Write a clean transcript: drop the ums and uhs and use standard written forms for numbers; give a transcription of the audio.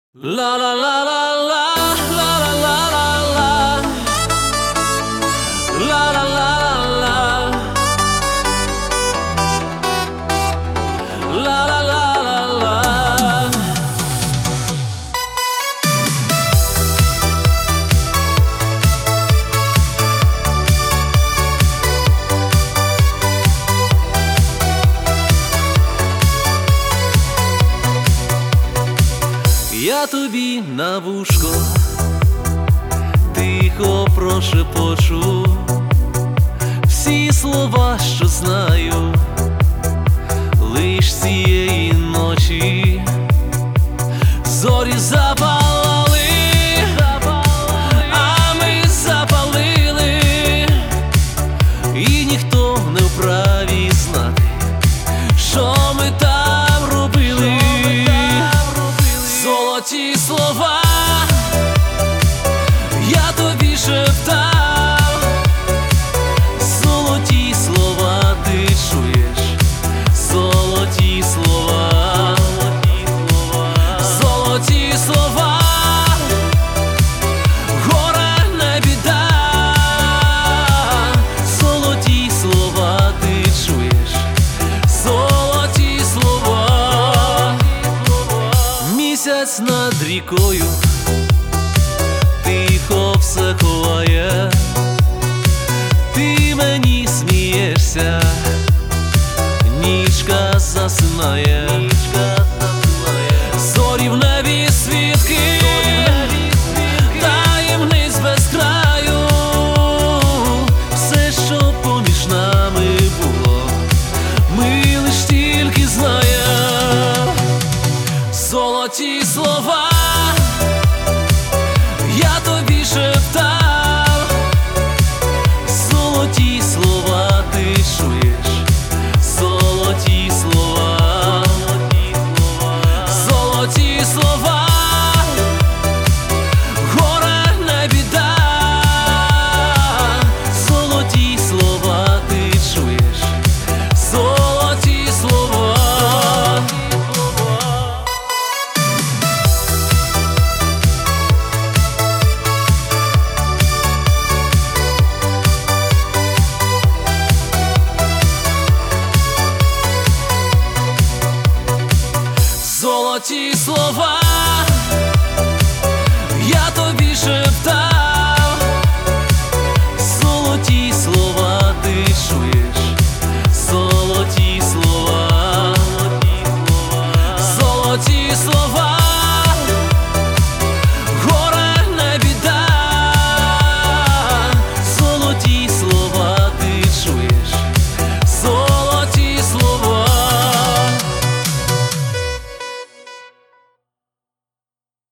La la la la la la la la la la la la la la la. Я тобі на вушко тихо прошепочу всі слова, що знаю, лиш цієї ночі. Зорі запалали, а ми запалили, і ніхто не вправі знати, що ми там робили. Золоті слова я тобі шептав, золоті слова ти чуєш, золоті слова, золоті слова, горе не біда, золоті слова ти чуєш, золоті слова. Місяць над рікою тихо все ховає, ти мені смієшся, нічка засинає.